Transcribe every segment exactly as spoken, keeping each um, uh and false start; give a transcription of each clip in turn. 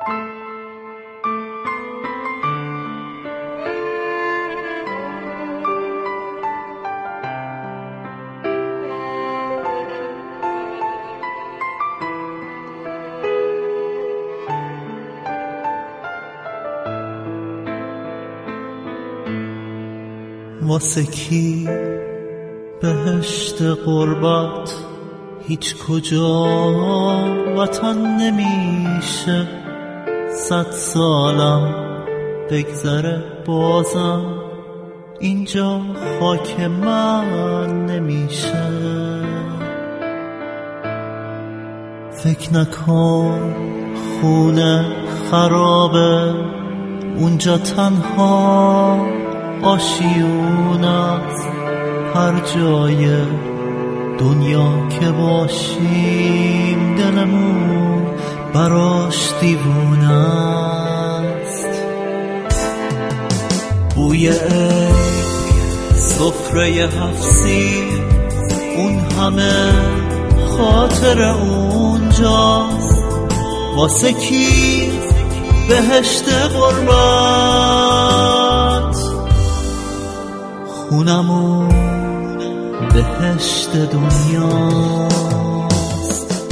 واسه کی بهشت غربت هیچ کجا وطن نمیشه، صد سالم بگذره بازم اینجا خاک من نمیشه. فکر نکن خونه خرابه اونجا، تنها آشیون است. هر جای دنیا که باشیم دلمون براش دیوونه است. بوی عیق، سفره هفسی، اون همه خاطر اونجاست. واسه کی بهشت غربت، خونمون بهشت دنیاست.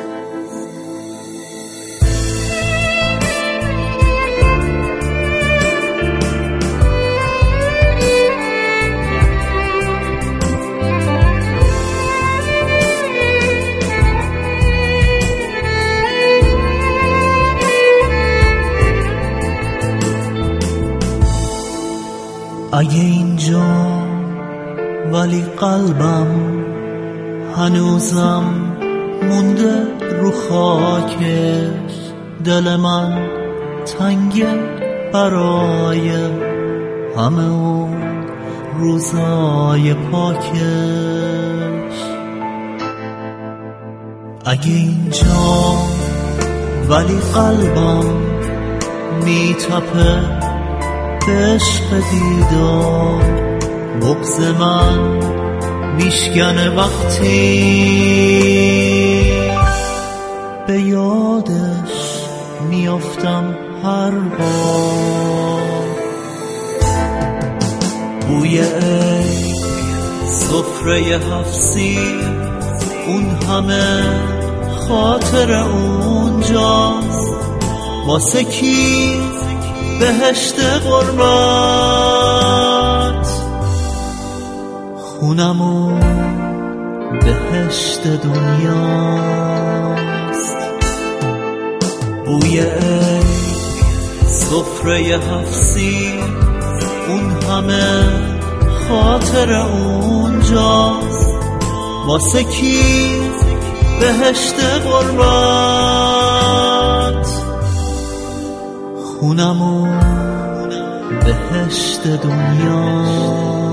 اگه اینجا ولی قلبم هنوزم مونده رو خاکش، دل من تنگه برای همه اون روزای پاکش. اگه اینجا ولی قلبم میتپه به عشق دیدار، بغض من میشکنه وقتی به یادش میافتم هر بار. بوی عیق، سفره هفسی، اون همه خاطر اونجاست. واسه کی بهشت غربت، خونمون بهشت دنیاست. بوی عیق، سفره هفسی، اون همه خاطر اونجاست. واسه کی بهشت غربت، خونمون بهشت دنیاست.